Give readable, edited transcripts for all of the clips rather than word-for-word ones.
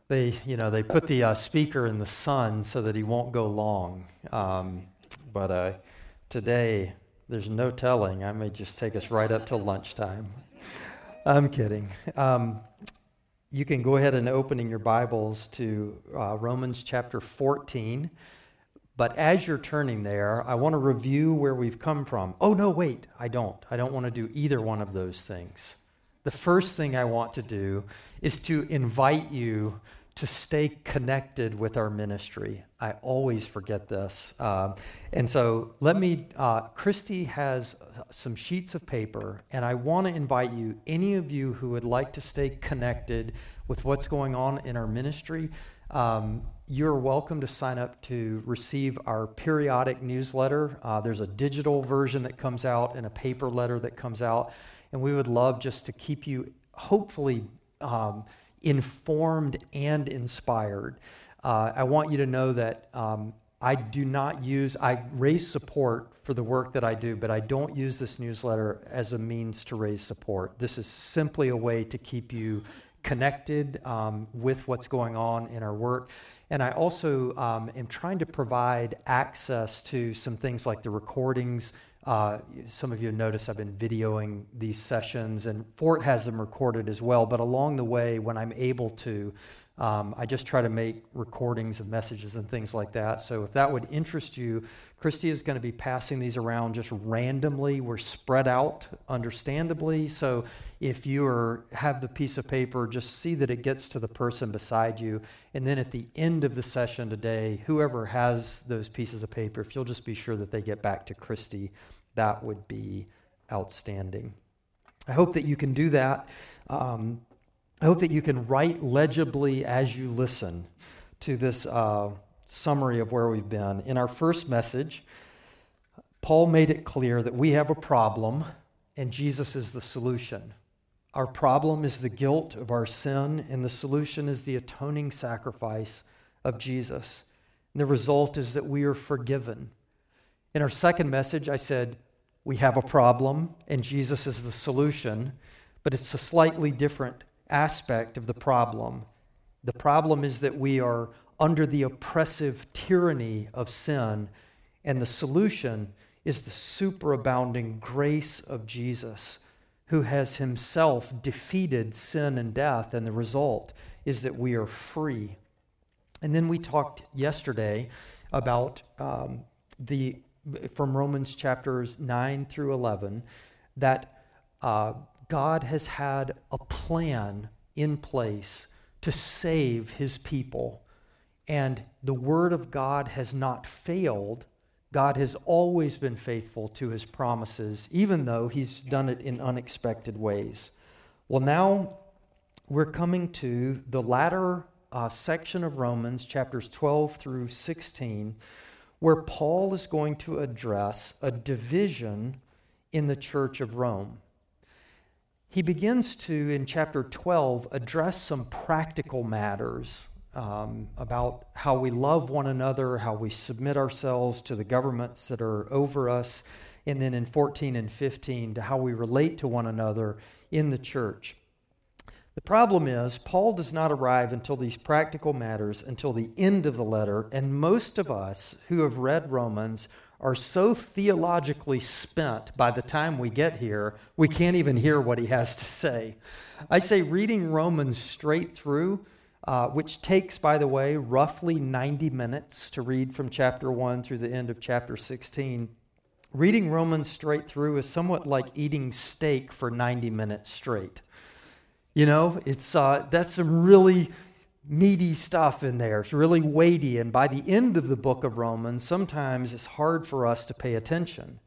They put the speaker in the sun so that he won't go long. But today, there's no telling. I may just take us right up till lunchtime. I'm kidding. You can go ahead and open in your Bibles to Romans chapter 14. But as you're turning there, I want to review where we've come from. Oh, no, wait, I don't. I don't want to do either one of those things. The first thing I want to do is to invite you to stay connected with our ministry. I always forget this. And so Christy has some sheets of paper, and I want to invite you, any of you who would like to stay connected with what's going on in our ministry, you're welcome to sign up to receive our periodic newsletter. There's a digital version that comes out and a paper letter that comes out, and we would love just to keep you hopefully informed and inspired. I want you to know that I raise support for the work that I do, but I don't use this newsletter as a means to raise support. This is simply a way to keep you connected with what's going on in our work. And I also am trying to provide access to some things like the recordings. Some of you notice I've been videoing these sessions, and Fort has them recorded as well. But along the way, when I'm able to, I just try to make recordings of messages and things like that. So if that would interest you, Christy is going to be passing these around just randomly. We're spread out, understandably. So if you have the piece of paper, just see that it gets to the person beside you. And then at the end of the session today, whoever has those pieces of paper, if you'll just be sure that they get back to Christy, that would be outstanding. I hope that you can do that. I hope that you can write legibly as you listen to this summary of where we've been. In our first message, Paul made it clear that we have a problem and Jesus is the solution. Our problem is the guilt of our sin, and the solution is the atoning sacrifice of Jesus. And the result is that we are forgiven. In our second message, I said we have a problem and Jesus is the solution, but it's a slightly different aspect of the problem. The problem is that we are under the oppressive tyranny of sin, and the solution is the superabounding grace of Jesus, who has himself defeated sin and death, and the result is that we are free. And then we talked yesterday about from Romans chapters 9 through 11, that God has had a plan in place to save his people. And the word of God has not failed. God has always been faithful to his promises, even though he's done it in unexpected ways. Well, now we're coming to the latter section of Romans, chapters 12 through 16, where Paul is going to address a division in the church of Rome. He begins to, in chapter 12, address some practical matters about how we love one another, how we submit ourselves to the governments that are over us, and then in 14 and 15, to how we relate to one another in the church. The problem is, Paul does not arrive until these practical matters until the end of the letter, and most of us who have read Romans are so theologically spent by the time we get here, we can't even hear what he has to say. I say reading Romans straight through, which takes, by the way, roughly 90 minutes to read from chapter 1 through the end of chapter 16. Reading Romans straight through is somewhat like eating steak for 90 minutes straight. You know, that's some really meaty stuff in there. It's really weighty, and by the end of the book of Romans, sometimes it's hard for us to pay attention.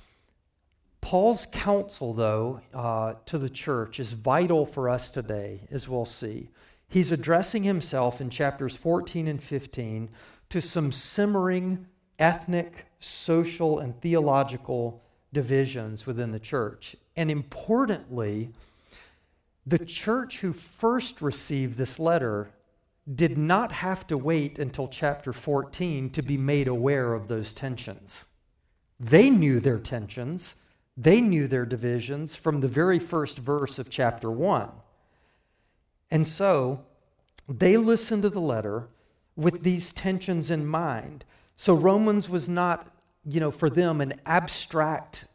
Paul's counsel, though, to the church is vital for us today, as we'll see. He's addressing himself in chapters 14 and 15 to some simmering ethnic, social, and theological divisions within the church. And importantly, the church who first received this letter did not have to wait until chapter 14 to be made aware of those tensions. They knew their tensions. They knew their divisions from the very first verse of chapter 1. And so they listened to the letter with these tensions in mind. So Romans was not, for them an abstract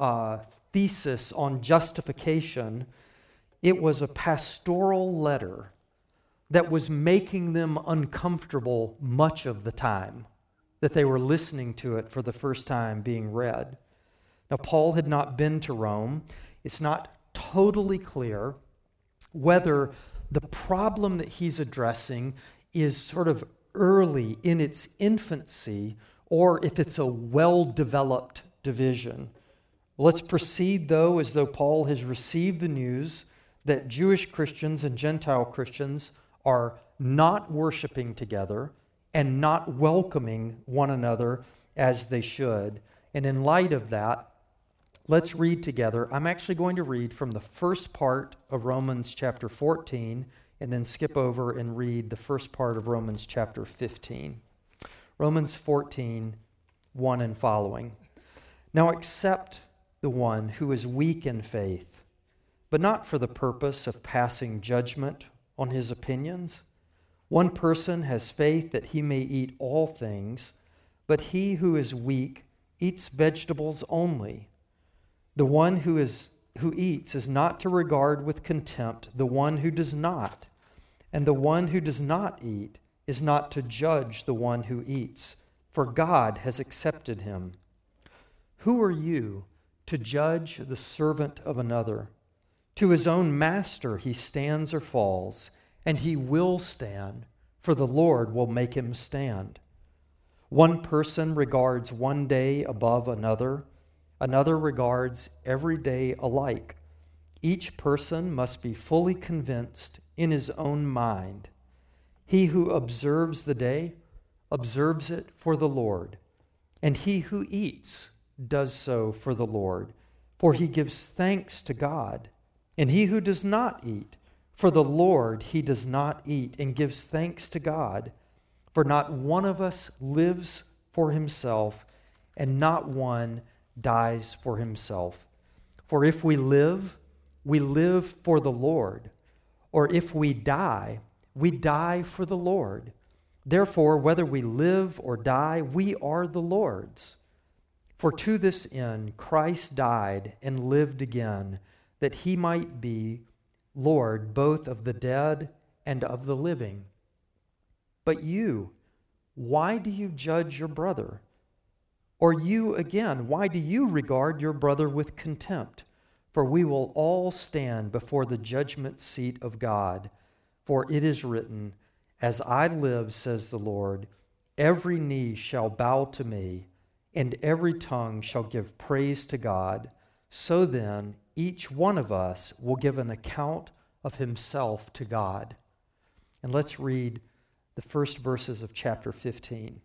thesis on justification. It was a pastoral letter that was making them uncomfortable much of the time that they were listening to it for the first time being read. Now, Paul had not been to Rome. It's not totally clear whether the problem that he's addressing is sort of early in its infancy or if it's a well-developed division. Let's proceed, though, as though Paul has received the news that Jewish Christians and Gentile Christians are not worshiping together and not welcoming one another as they should. And in light of that, let's read together. I'm actually going to read from the first part of Romans chapter 14 and then skip over and read the first part of Romans chapter 15. Romans 14, 1 and following. Now accept the one who is weak in faith, but not for the purpose of passing judgment on his opinions. One person has faith that he may eat all things, but he who is weak eats vegetables only. The one who eats is not to regard with contempt the one who does not, and the one who does not eat is not to judge the one who eats, for God has accepted him. Who are you to judge the servant of another? To his own master he stands or falls, and he will stand, for the Lord will make him stand. One person regards one day above another, another regards every day alike. Each person must be fully convinced in his own mind. He who observes the day observes it for the Lord, and he who eats does so for the Lord, for he gives thanks to God. And he who does not eat, for the Lord he does not eat, and gives thanks to God. For not one of us lives for himself, and not one dies for himself. For if we live for the Lord, or if we die for the Lord. Therefore, whether we live or die, we are the Lord's. For to this end Christ died and lived again, that he might be Lord both of the dead and of the living. But you, why do you judge your brother? Or you again, why do you regard your brother with contempt? For we will all stand before the judgment seat of God. For it is written, As I live, says the Lord, every knee shall bow to me, and every tongue shall give praise to God. So then, each one of us will give an account of himself to God. And let's read the first verses of chapter 15.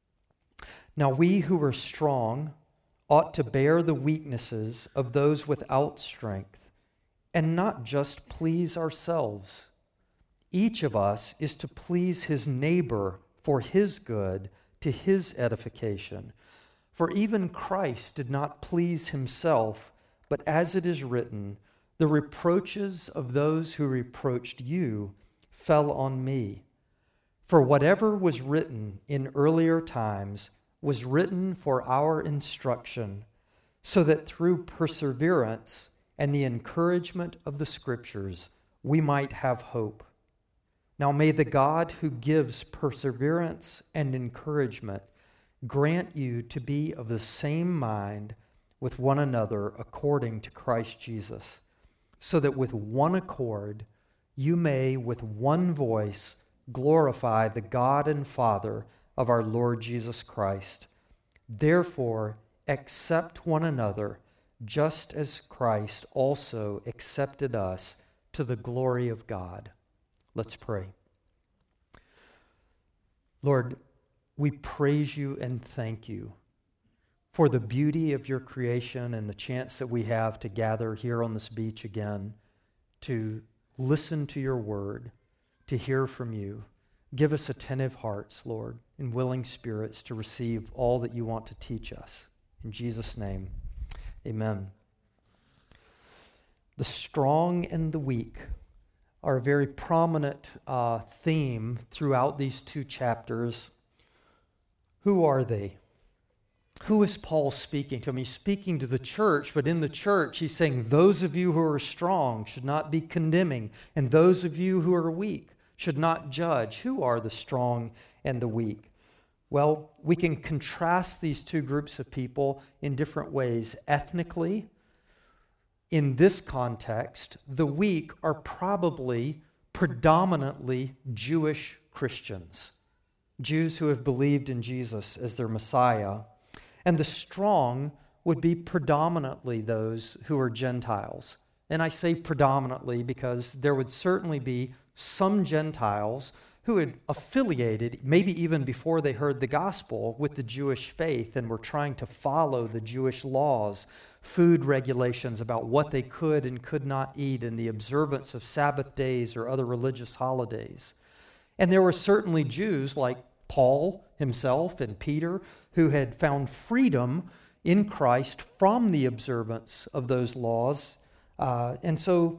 Now we who are strong ought to bear the weaknesses of those without strength, and not just please ourselves. Each of us is to please his neighbor for his good, to his edification. For even Christ did not please himself, but as it is written, the reproaches of those who reproached you fell on me. For whatever was written in earlier times was written for our instruction, so that through perseverance and the encouragement of the Scriptures we might have hope. Now may the God who gives perseverance and encouragement grant you to be of the same mind with one another according to Christ Jesus, so that with one accord you may with one voice glorify the God and Father of our Lord Jesus Christ. Therefore, accept one another, just as Christ also accepted us to the glory of God. Let's pray. Lord, we praise you and thank you for the beauty of your creation and the chance that we have to gather here on this beach again, to listen to your word, to hear from you. Give us attentive hearts, Lord, and willing spirits to receive all that you want to teach us. In Jesus' name, amen. The strong and the weak are a very prominent theme throughout these two chapters. Who are they? Who is Paul speaking to? He's speaking to the church, but in the church he's saying, those of you who are strong should not be condemning, and those of you who are weak should not judge. Who are the strong and the weak? Well, we can contrast these two groups of people in different ways. Ethnically, in this context, the weak are probably predominantly Jewish Christians, Jews who have believed in Jesus as their Messiah. And the strong would be predominantly those who are Gentiles. And I say predominantly because there would certainly be some Gentiles who had affiliated, maybe even before they heard the gospel, with the Jewish faith and were trying to follow the Jewish laws, food regulations about what they could and could not eat, and the observance of Sabbath days or other religious holidays. And there were certainly Jews like Paul himself and Peter who had found freedom in Christ from the observance of those laws. And so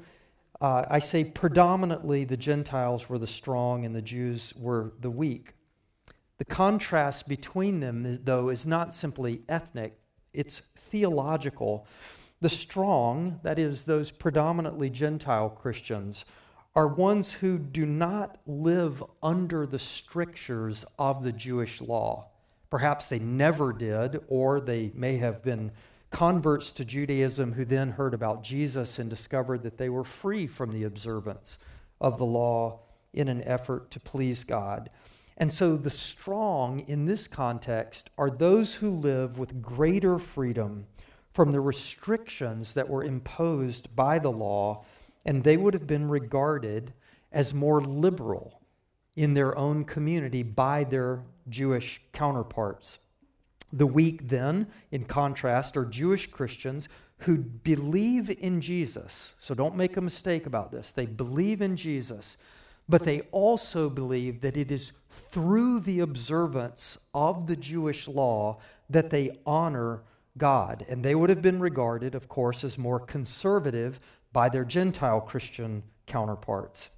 I say predominantly the Gentiles were the strong and the Jews were the weak. The contrast between them, though, is not simply ethnic, it's theological. The strong, that is, those predominantly Gentile Christians, are ones who do not live under the strictures of the Jewish law. Perhaps they never did, or they may have been converts to Judaism who then heard about Jesus and discovered that they were free from the observance of the law in an effort to please God. And so the strong in this context are those who live with greater freedom from the restrictions that were imposed by the law, and they would have been regarded as more liberal in their own community by their Jewish counterparts. The weak then, in contrast, are Jewish Christians who believe in Jesus. So don't make a mistake about this. They believe in Jesus, but they also believe that it is through the observance of the Jewish law that they honor God. And they would have been regarded, of course, as more conservative by their Gentile Christian counterparts.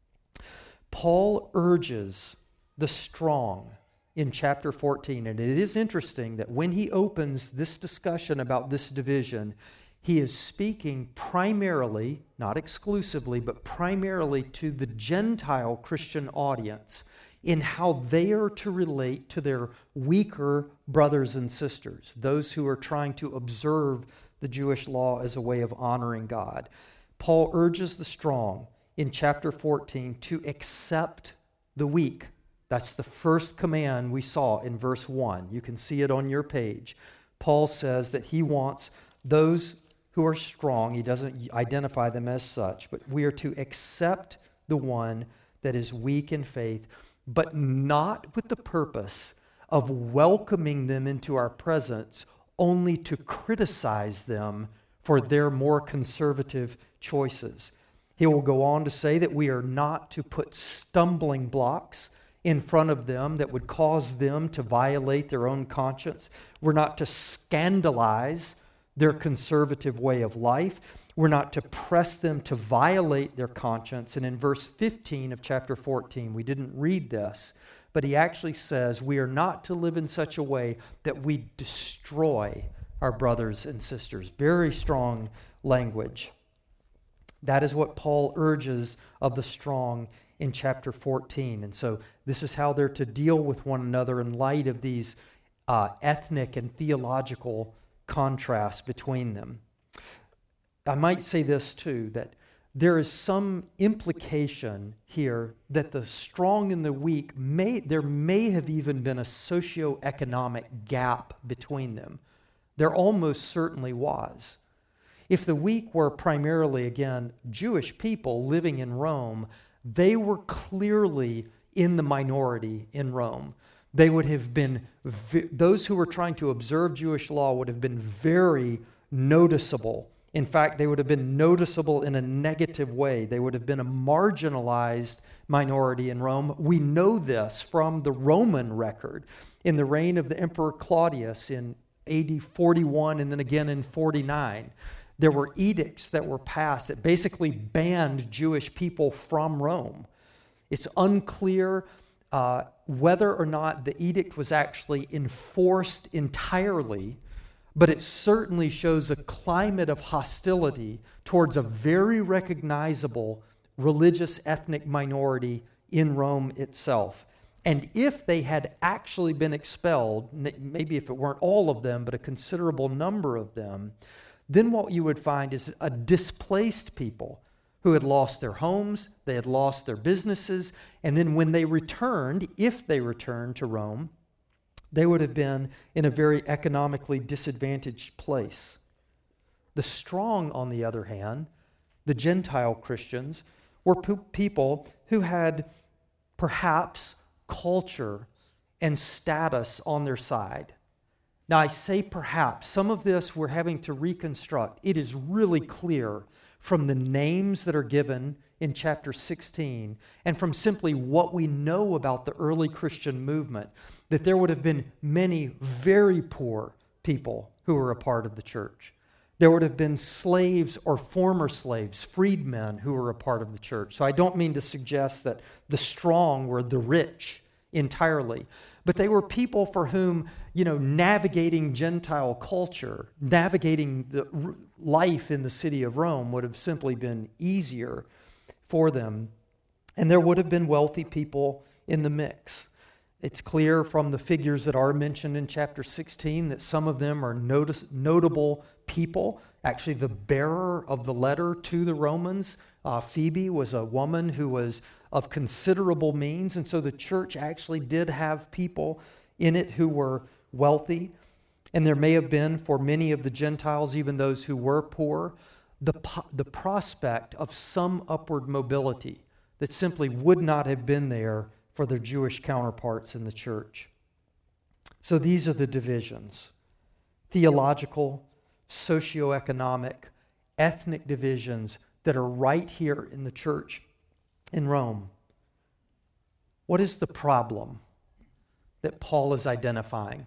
Paul urges the strong in chapter 14, and it is interesting that when he opens this discussion about this division, he is speaking primarily, not exclusively, but primarily to the Gentile Christian audience in how they are to relate to their weaker brothers and sisters, those who are trying to observe the Jewish law as a way of honoring God. Paul urges the strong in chapter 14 to accept the weak. That's the first command we saw in verse 1. You can see it on your page. Paul says that he wants those who are strong, he doesn't identify them as such, but we are to accept the one that is weak in faith, but not with the purpose of welcoming them into our presence only to criticize them for their more conservative choices. He will go on to say that we are not to put stumbling blocks in front of them that would cause them to violate their own conscience. We're not to scandalize their conservative way of life. We're not to press them to violate their conscience. And in verse 15 of chapter 14, we didn't read this, but he actually says we are not to live in such a way that we destroy our brothers and sisters. Very strong language. That is what Paul urges of the strong in chapter 14. And so this is how they're to deal with one another in light of these ethnic and theological contrasts between them. I might say this too, that there is some implication here that the strong and the weak there may have even been a socioeconomic gap between them. There almost certainly was. If the weak were primarily, again, Jewish people living in Rome, they were clearly in the minority in Rome. They would have been, those who were trying to observe Jewish law would have been very noticeable. In fact, they would have been noticeable in a negative way. They would have been a marginalized minority in Rome. We know this from the Roman record. In the reign of the Emperor Claudius in AD 41 and then again in 49, There were edicts that were passed that basically banned Jewish people from Rome. It's unclear whether or not the edict was actually enforced entirely, but it certainly shows a climate of hostility towards a very recognizable religious ethnic minority in Rome itself. And if they had actually been expelled, maybe if it weren't all of them, but a considerable number of them, then what you would find is a displaced people who had lost their homes, they had lost their businesses, and then when they returned, if they returned to Rome, they would have been in a very economically disadvantaged place. The strong, on the other hand, the Gentile Christians, were people who had perhaps culture and status on their side. Now, I say perhaps. Some of this we're having to reconstruct. It is really clear from the names that are given in chapter 16 and from simply what we know about the early Christian movement that there would have been many very poor people who were a part of the church. There would have been slaves or former slaves, freedmen who were a part of the church. So I don't mean to suggest that the strong were the rich entirely, but they were people for whom, navigating Gentile culture, navigating the life in the city of Rome would have simply been easier for them. And there would have been wealthy people in the mix. It's clear from the figures that are mentioned in chapter 16 that some of them are notable people. Actually, the bearer of the letter to the Romans, Phoebe, was a woman who was of considerable means, and so the church actually did have people in it who were wealthy. And there may have been, for many of the Gentiles, even those who were poor, the prospect of some upward mobility that simply would not have been there for their Jewish counterparts in the church. So these are the divisions: theological, socioeconomic, ethnic divisions that are right here in the church in Rome. What is the problem that Paul is identifying?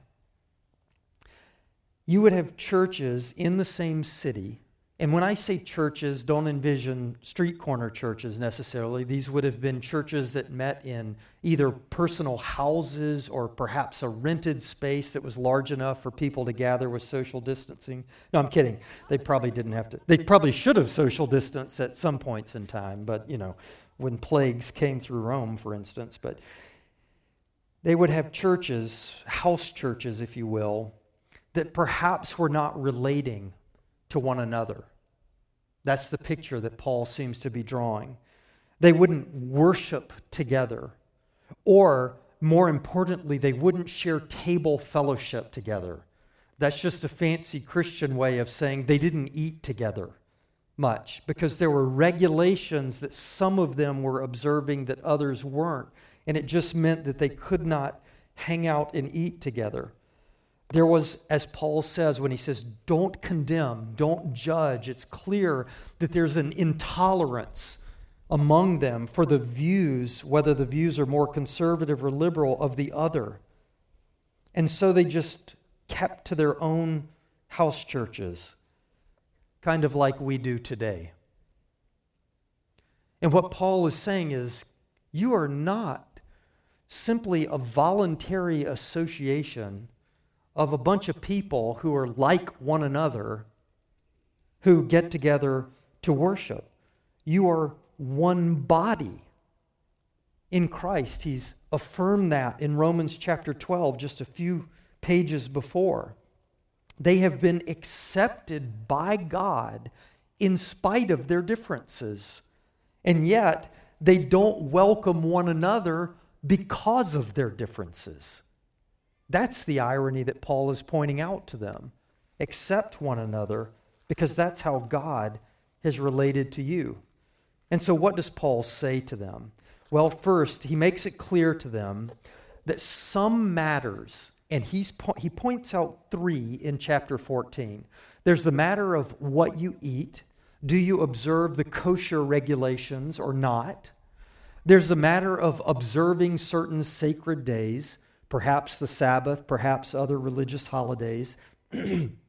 You would have churches in the same city, and when I say churches, don't envision street corner churches necessarily. These would have been churches that met in either personal houses or perhaps a rented space that was large enough for people to gather with social distancing. No, I'm kidding. They probably didn't have to. They probably should have social distanced at some points in time, but when plagues came through Rome, for instance. But they would have churches, house churches, if you will, that perhaps were not relating to one another. That's the picture that Paul seems to be drawing. They wouldn't worship together, or more importantly, they wouldn't share table fellowship together. That's just a fancy Christian way of saying they didn't eat together much, because there were regulations that some of them were observing that others weren't, and it just meant that they could not hang out and eat together. There was, as Paul says when he says, don't condemn, don't judge, it's clear that there's an intolerance among them for the views, whether the views are more conservative or liberal, of the other. And so they just kept to their own house churches, kind of like we do today. And what Paul is saying is, you are not simply a voluntary association of a bunch of people who are like one another who get together to worship. You are one body in Christ. He's affirmed that in Romans chapter 12, just a few pages before. They have been accepted by God in spite of their differences. And yet, they don't welcome one another because of their differences. That's the irony that Paul is pointing out to them. Accept one another because that's how God has related to you. And so what does Paul say to them? Well, first, he makes it clear to them that some matters, and he points out 3 in chapter 14. There's the matter of what you eat. Do you observe the kosher regulations or not? There's the matter of observing certain sacred days, perhaps the Sabbath, perhaps other religious holidays.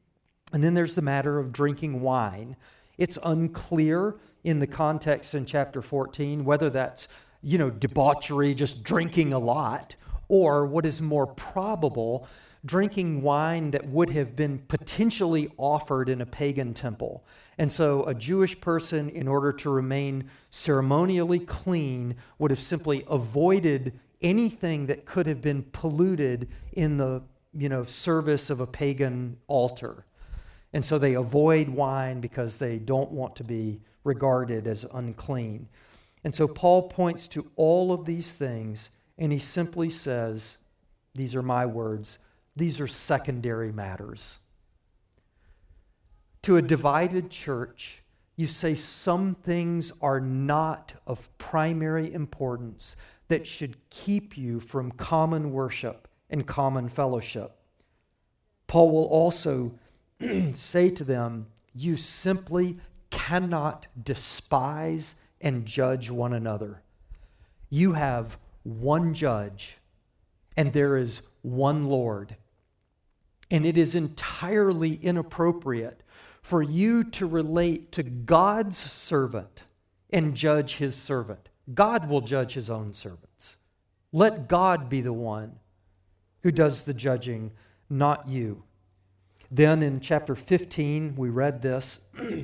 And then there's the matter of drinking wine. It's unclear in the context in chapter 14 whether that's, debauchery, just drinking a lot, or what is more probable, drinking wine that would have been potentially offered in a pagan temple. And so a Jewish person, in order to remain ceremonially clean, would have simply avoided anything that could have been polluted in the, service of a pagan altar. And so they avoid wine because they don't want to be regarded as unclean. And so Paul points to all of these things, and he simply says, these are my words, these are secondary matters. To a divided church, you say some things are not of primary importance that should keep you from common worship and common fellowship. Paul will also say to them, you simply cannot despise and judge one another. You have one judge, and there is one Lord. And it is entirely inappropriate for you to relate to God's servant and judge his servant. God will judge his own servants. Let God be the one who does the judging, not you. Then in chapter 15, we read this.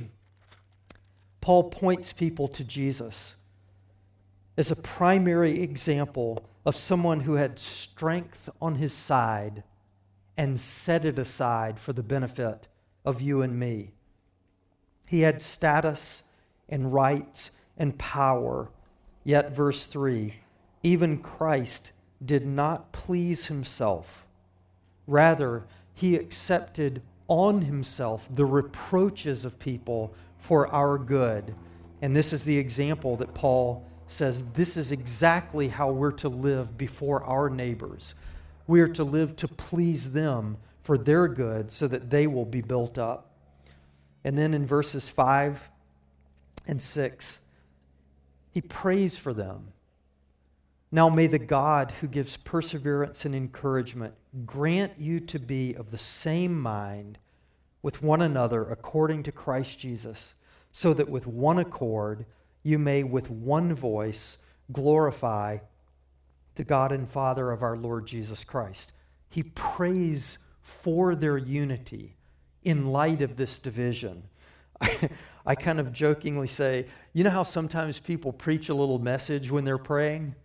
Paul points people to Jesus as a primary example of someone who had strength on his side and set it aside for the benefit of you and me. He had status and rights and power, yet, verse 3, even Christ did not please himself. Rather, he accepted on himself the reproaches of people for our good. And this is the example that Paul says this is exactly how we're to live before our neighbors. We are to live to please them for their good so that they will be built up. And then in verses 5 and 6, he prays for them. Now may the God who gives perseverance and encouragement grant you to be of the same mind with one another according to Christ Jesus, so that with one accord you may with one voice glorify the God and Father of our Lord Jesus Christ. He prays for their unity in light of this division. I kind of jokingly say, you know how sometimes people preach a little message when they're praying?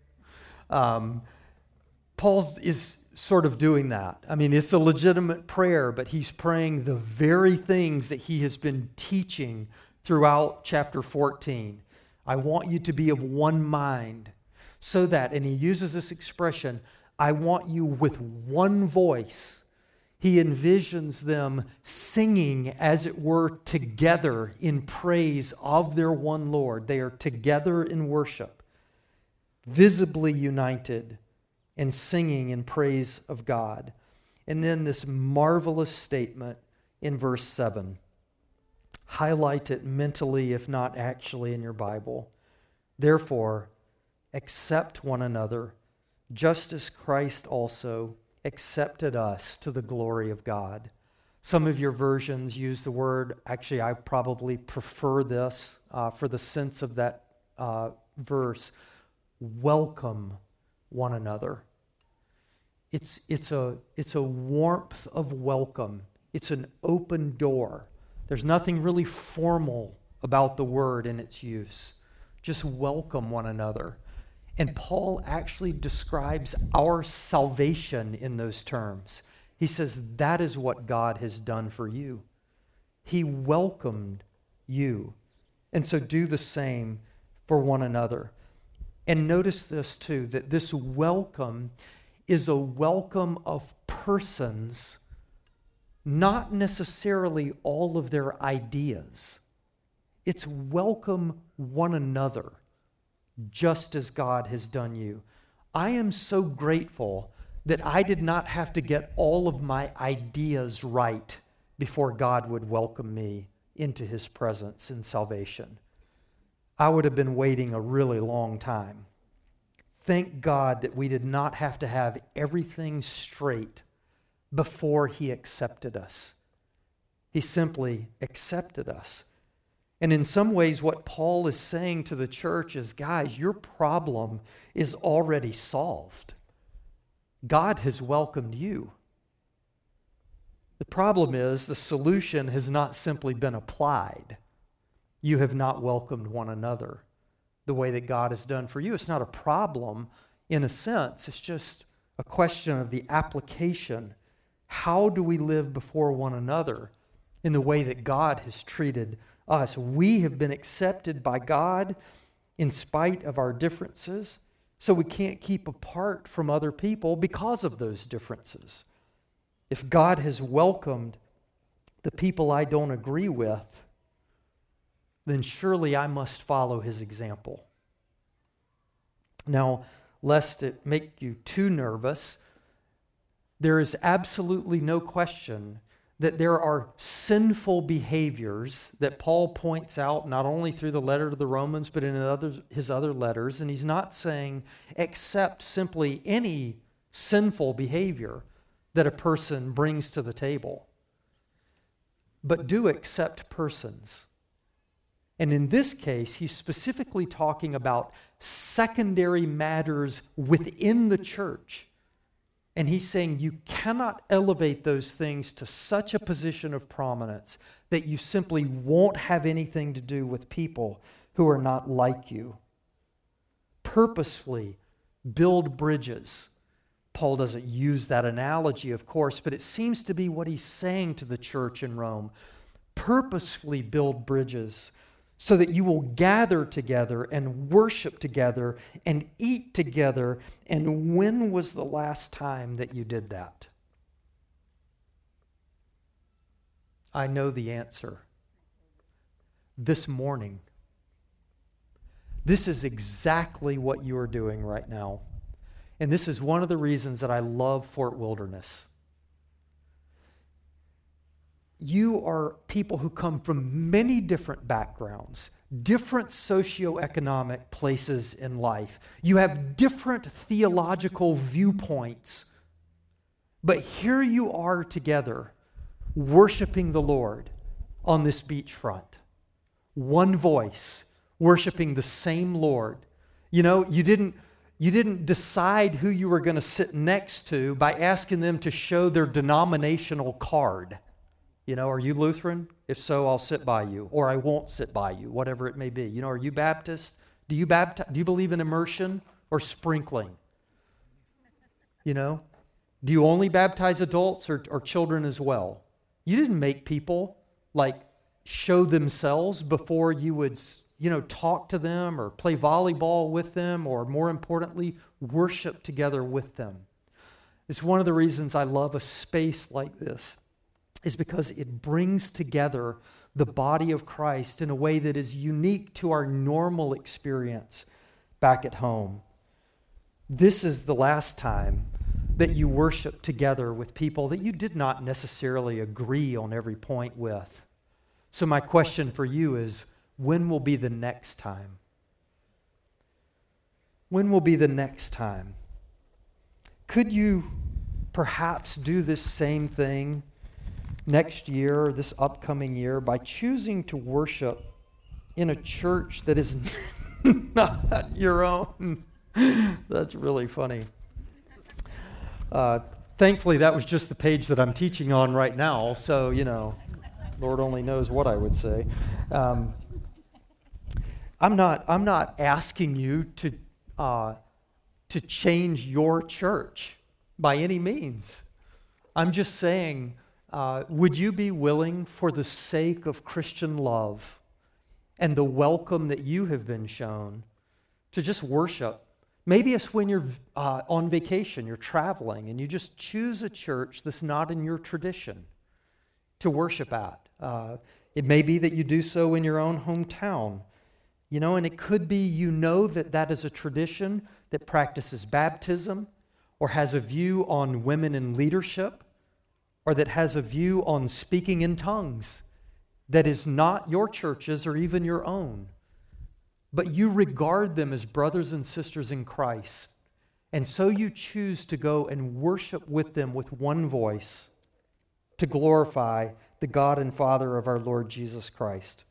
Paul is sort of doing that. I mean, it's a legitimate prayer, but he's praying the very things that he has been teaching throughout chapter 14. I want you to be of one mind, so that, and he uses this expression, I want you with one voice. He envisions them singing, as it were, together in praise of their one Lord. They are together in worship, visibly united and singing in praise of God. And then this marvelous statement in verse 7. Highlight it mentally, if not actually, in your Bible. Therefore, accept one another, just as Christ also accepted us to the glory of God. Some of your versions use the word, actually I probably prefer this for the sense of that verse, welcome one another. It's a warmth of welcome. It's an open door. There's nothing really formal about the word in its use. Just welcome one another. And Paul actually describes our salvation in those terms. He says that is what God has done for you. He welcomed you. And so do the same for one another. And notice this too, that this welcome is a welcome of persons, not necessarily all of their ideas. It's welcome one another, just as God has done you. I am so grateful that I did not have to get all of my ideas right before God would welcome me into his presence in salvation. I would have been waiting a really long time. Thank God that we did not have to have everything straight before he accepted us. He simply accepted us. And in some ways, what Paul is saying to the church is, guys, your problem is already solved. God has welcomed you. The problem is the solution has not simply been applied. You have not welcomed one another the way that God has done for you. It's not a problem in a sense. It's just a question of the application. How do we live before one another in the way that God has treated us? We have been accepted by God in spite of our differences, so we can't keep apart from other people because of those differences. If God has welcomed the people I don't agree with, then surely I must follow his example. Now, lest it make you too nervous, there is absolutely no question that there are sinful behaviors that Paul points out not only through the letter to the Romans, but in his other letters. And he's not saying accept simply any sinful behavior that a person brings to the table, but do accept persons. And in this case, he's specifically talking about secondary matters within the church. And he's saying you cannot elevate those things to such a position of prominence that you simply won't have anything to do with people who are not like you. Purposefully build bridges. Paul doesn't use that analogy, of course, but it seems to be what he's saying to the church in Rome. Purposefully build bridges so that you will gather together and worship together and eat together. And when was the last time that you did that? I know the answer. This morning. This is exactly what you are doing right now. And this is one of the reasons that I love Fort Wilderness. You are people who come from many different backgrounds, different socioeconomic places in life. You have different theological viewpoints. But here you are together, worshiping the Lord on this beachfront. One voice, worshiping the same Lord. You know, you didn't decide who you were going to sit next to by asking them to show their denominational card. You know, are you Lutheran? If so, I'll sit by you, or I won't sit by you, whatever it may be. You know, are you Baptist? Do you believe in immersion or sprinkling? You know, do you only baptize adults or children as well? You didn't make people like show themselves before you would, talk to them or play volleyball with them, or more importantly, worship together with them. It's one of the reasons I love a space like this, is because it brings together the body of Christ in a way that is unique to our normal experience back at home. This is the last time that you worship together with people that you did not necessarily agree on every point with. So my question for you is, when will be the next time? When will be the next time? Could you perhaps do this same thing next year, or this upcoming year, by choosing to worship in a church that is not your own? That's really funny. Thankfully, that was just the page that I'm teaching on right now, so, Lord only knows what I would say. I'm not asking you to change your church by any means. I'm just saying, would you be willing, for the sake of Christian love and the welcome that you have been shown, to just worship? Maybe it's when you're on vacation, you're traveling, and you just choose a church that's not in your tradition to worship at. It may be that you do so in your own hometown. And it could be that is a tradition that practices baptism, or has a view on women in leadership, or that has a view on speaking in tongues that is not your church's or even your own. But you regard them as brothers and sisters in Christ. And so you choose to go and worship with them with one voice. to glorify the God and Father of our Lord Jesus Christ.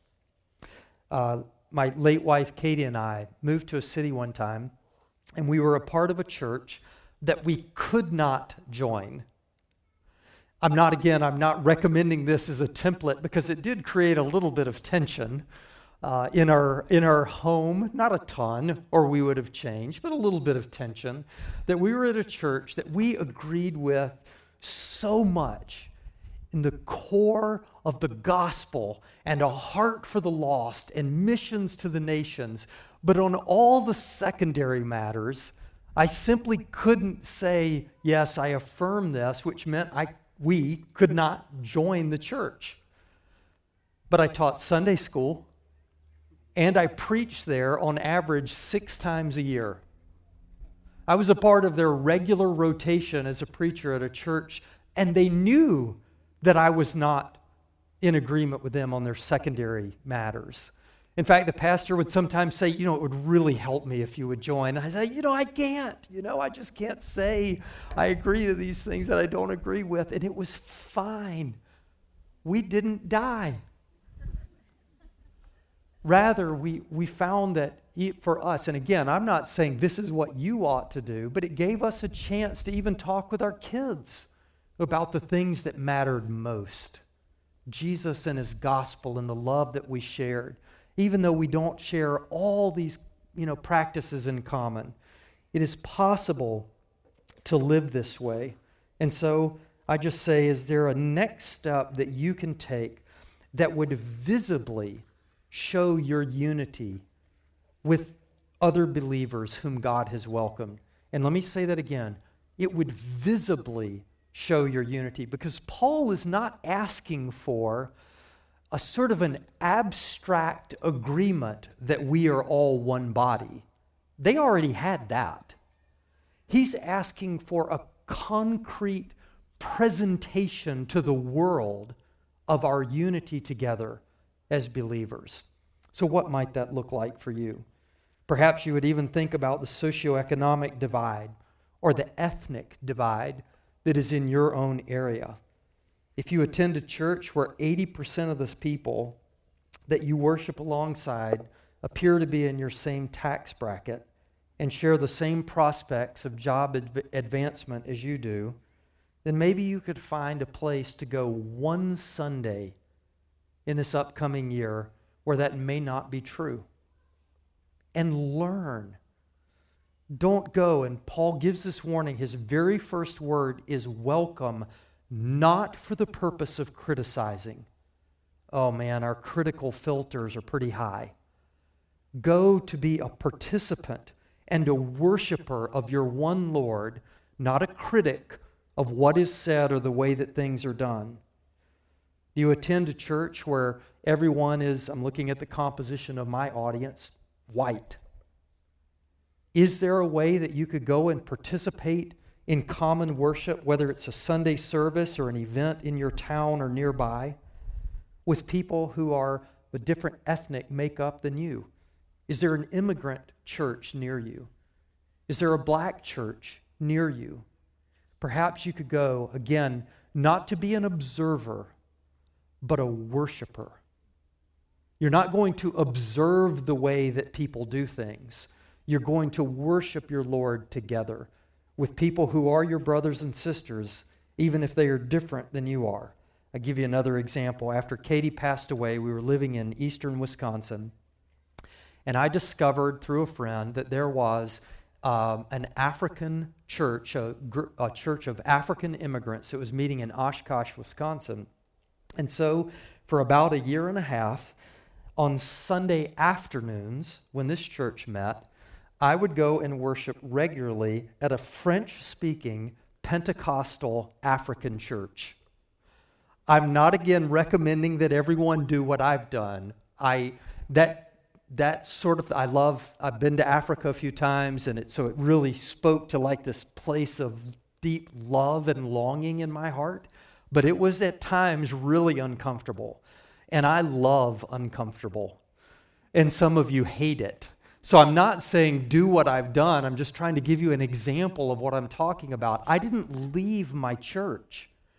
My late wife, Katie, and I moved to a city one time, and we were a part of a church that we could not join. I'm not recommending this as a template because it did create a little bit of tension in our home, not a ton, or we would have changed, but a little bit of tension, that we were at a church that we agreed with so much in the core of the gospel and a heart for the lost and missions to the nations. But on all the secondary matters, I simply couldn't say, yes, I affirm this, which meant we could not join the church. But I taught Sunday school, and I preached there on average 6 times a year. I was a part of their regular rotation as a preacher at a church, and they knew that I was not in agreement with them on their secondary matters. In fact, the pastor would sometimes say, it would really help me if you would join. And I say, I can't. I just can't say I agree to these things that I don't agree with. And it was fine. We didn't die. Rather, we found that for us, and again, I'm not saying this is what you ought to do, but it gave us a chance to even talk with our kids about the things that mattered most. Jesus and his gospel and the love that we shared. Even though we don't share all these, practices in common, it is possible to live this way. And so I just say, is there a next step that you can take that would visibly show your unity with other believers whom God has welcomed? And let me say that again. It would visibly show your unity, because Paul is not asking for a sort of an abstract agreement that we are all one body. They already had that. He's asking for a concrete presentation to the world of our unity together as believers. So what might that look like for you? Perhaps you would even think about the socioeconomic divide or the ethnic divide that is in your own area. If you attend a church where 80% of the people that you worship alongside appear to be in your same tax bracket and share the same prospects of job advancement as you do, then maybe you could find a place to go one Sunday in this upcoming year where that may not be true. And learn. Don't go, and Paul gives this warning. His very first word is welcome, not for the purpose of criticizing. Oh man, our critical filters are pretty high. Go to be a participant and a worshiper of your one Lord, not a critic of what is said or the way that things are done. Do you attend a church where everyone is, I'm looking at the composition of my audience, white? Is there a way that you could go and participate in common worship, whether it's a Sunday service or an event in your town or nearby, with people who are a different ethnic makeup than you? Is there an immigrant church near you? Is there a black church near you? Perhaps you could go, again, not to be an observer, but a worshiper. You're not going to observe the way that people do things. You're going to worship your Lord together with people who are your brothers and sisters, even if they are different than you are. I'll give you another example. After Katie passed away, we were living in eastern Wisconsin, and I discovered through a friend that there was an African church, a church of African immigrants that was meeting in Oshkosh, Wisconsin. And so for about a year and a half, on Sunday afternoons, when this church met, I would go and worship regularly at a French-speaking Pentecostal African church. I'm not, again, recommending that everyone do what I've done. I've been to Africa a few times, and it really spoke to like this place of deep love and longing in my heart. But it was at times really uncomfortable. And I love uncomfortable. And some of you hate it. So I'm not saying do what I've done. I'm just trying to give you an example of what I'm talking about. I didn't leave my church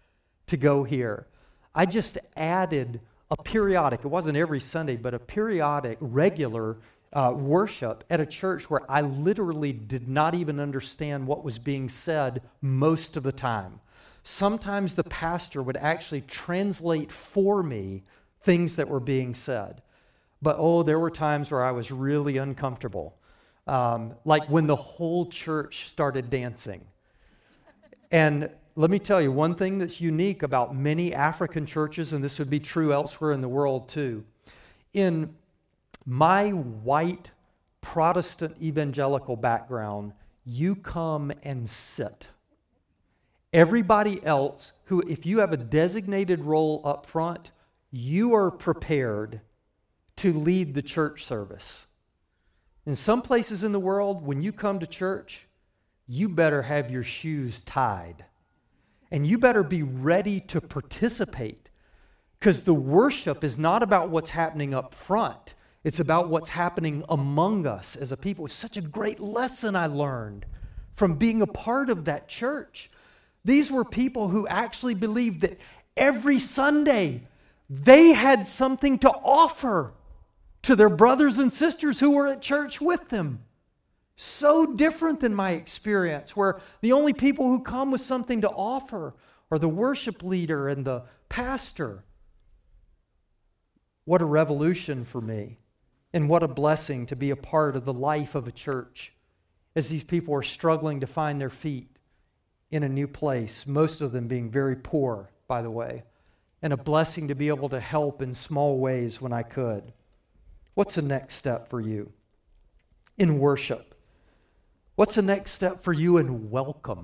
to go here. I just added a periodic, it wasn't every Sunday, but a periodic, regular worship at a church where I literally did not even understand what was being said most of the time. Sometimes the pastor would actually translate for me things that were being said. But there were times where I was really uncomfortable. Like when the whole church started dancing. And let me tell you, one thing that's unique about many African churches, and this would be true elsewhere in the world too, in my white Protestant evangelical background, you come and sit. Everybody else who, if you have a designated role up front, you are prepared to lead the church service. In some places in the world, when you come to church, you better have your shoes tied. And you better be ready to participate, because the worship is not about what's happening up front. It's about what's happening among us as a people. It's such a great lesson I learned from being a part of that church. These were people who actually believed that every Sunday they had something to offer to their brothers and sisters who were at church with them. So different than my experience, where the only people who come with something to offer are the worship leader and the pastor. What a revolution for me, and what a blessing to be a part of the life of a church as these people are struggling to find their feet in a new place, most of them being very poor, by the way, and a blessing to be able to help in small ways when I could. What's the next step for you in worship? What's the next step for you in welcome?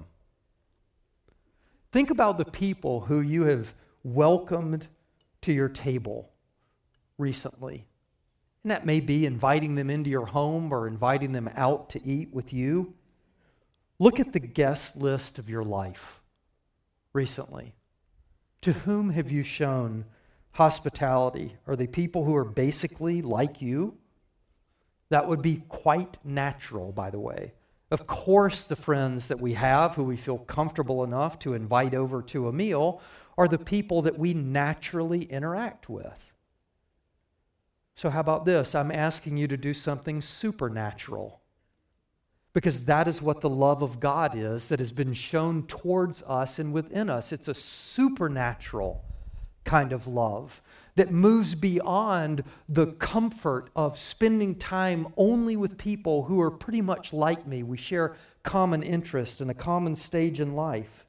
Think about the people who you have welcomed to your table recently. And that may be inviting them into your home or inviting them out to eat with you. Look at the guest list of your life recently. To whom have you shown hospitality? Are they people who are basically like you? That would be quite natural, by the way. Of course, the friends that we have who we feel comfortable enough to invite over to a meal are the people that we naturally interact with. So how about this? I'm asking you to do something supernatural, because that is what the love of God is that has been shown towards us and within us. It's a supernatural kind of love that moves beyond the comfort of spending time only with people who are pretty much like me. We share common interests and a common stage in life.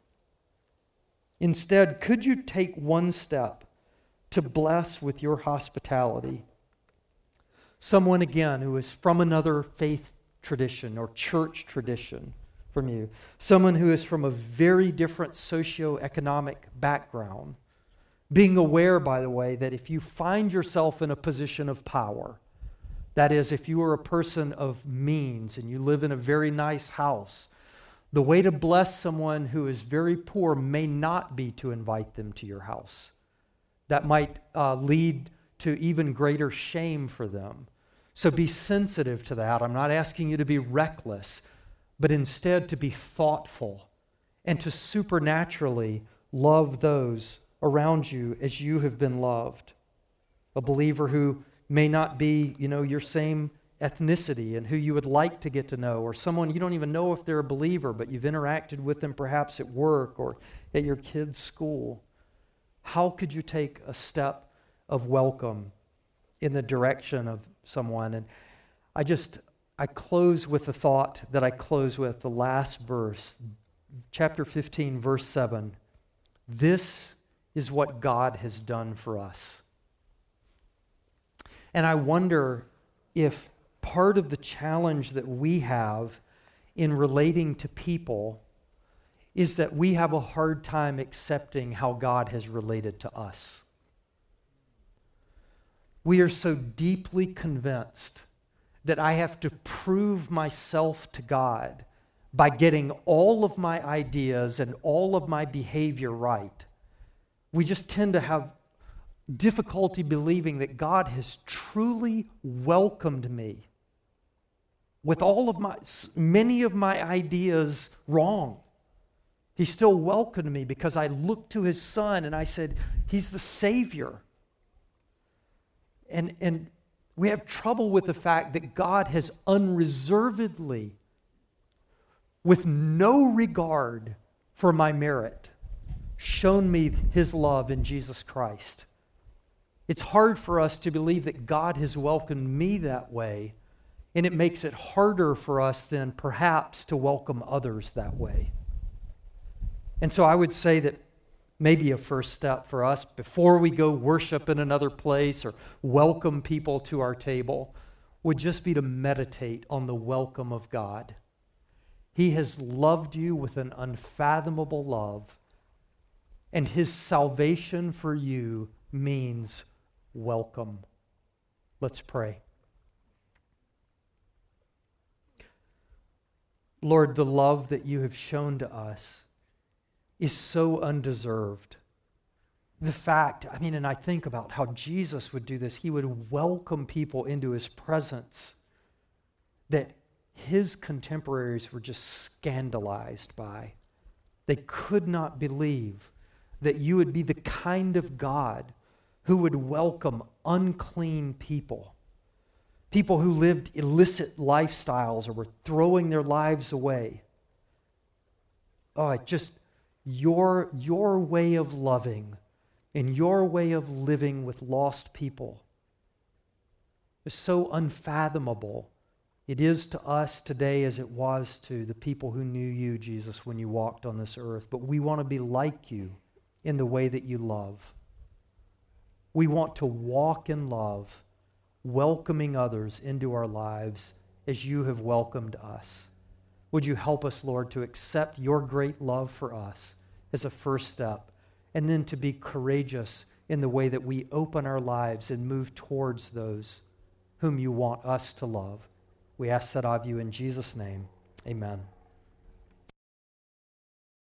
Instead, could you take one step to bless with your hospitality someone, again, who is from another faith tradition or church tradition from you, someone who is from a very different socioeconomic background? Being aware, by the way, that if you find yourself in a position of power, that is, if you are a person of means and you live in a very nice house, the way to bless someone who is very poor may not be to invite them to your house. That might lead to even greater shame for them. So be sensitive to that. I'm not asking you to be reckless, but instead to be thoughtful and to supernaturally love those around you as you have been loved. A believer who may not be, your same ethnicity and who you would like to get to know, or someone you don't even know if they're a believer, but you've interacted with them perhaps at work or at your kid's school. How could you take a step of welcome in the direction of someone? And I close with the thought that I close with, the last verse, chapter 15, verse 7. This is what God has done for us. And I wonder if part of the challenge that we have in relating to people is that we have a hard time accepting how God has related to us. We are so deeply convinced that I have to prove myself to God by getting all of my ideas and all of my behavior right. We just tend to have difficulty believing that God has truly welcomed me with many of my ideas wrong. He still welcomed me because I looked to his Son and I said, he's the Savior. And we have trouble with the fact that God has unreservedly, with no regard for my merit, shown me his love in Jesus Christ. It's hard for us to believe that God has welcomed me that way, and it makes it harder for us then perhaps to welcome others that way. And so I would say that maybe a first step for us before we go worship in another place or welcome people to our table would just be to meditate on the welcome of God. He has loved you with an unfathomable love, and his salvation for you means welcome. Let's pray. Lord, the love that you have shown to us is so undeserved. The fact, and I think about how Jesus would do this. He would welcome people into his presence that his contemporaries were just scandalized by. They could not believe that you would be the kind of God who would welcome unclean people, people who lived illicit lifestyles or were throwing their lives away. Your way of loving and your way of living with lost people is so unfathomable. It is to us today as it was to the people who knew you, Jesus, when you walked on this earth. But we want to be like you in the way that you love. We want to walk in love, welcoming others into our lives as you have welcomed us. Would you help us, Lord, to accept your great love for us as a first step, and then to be courageous in the way that we open our lives and move towards those whom you want us to love. We ask that of you in Jesus' name. Amen.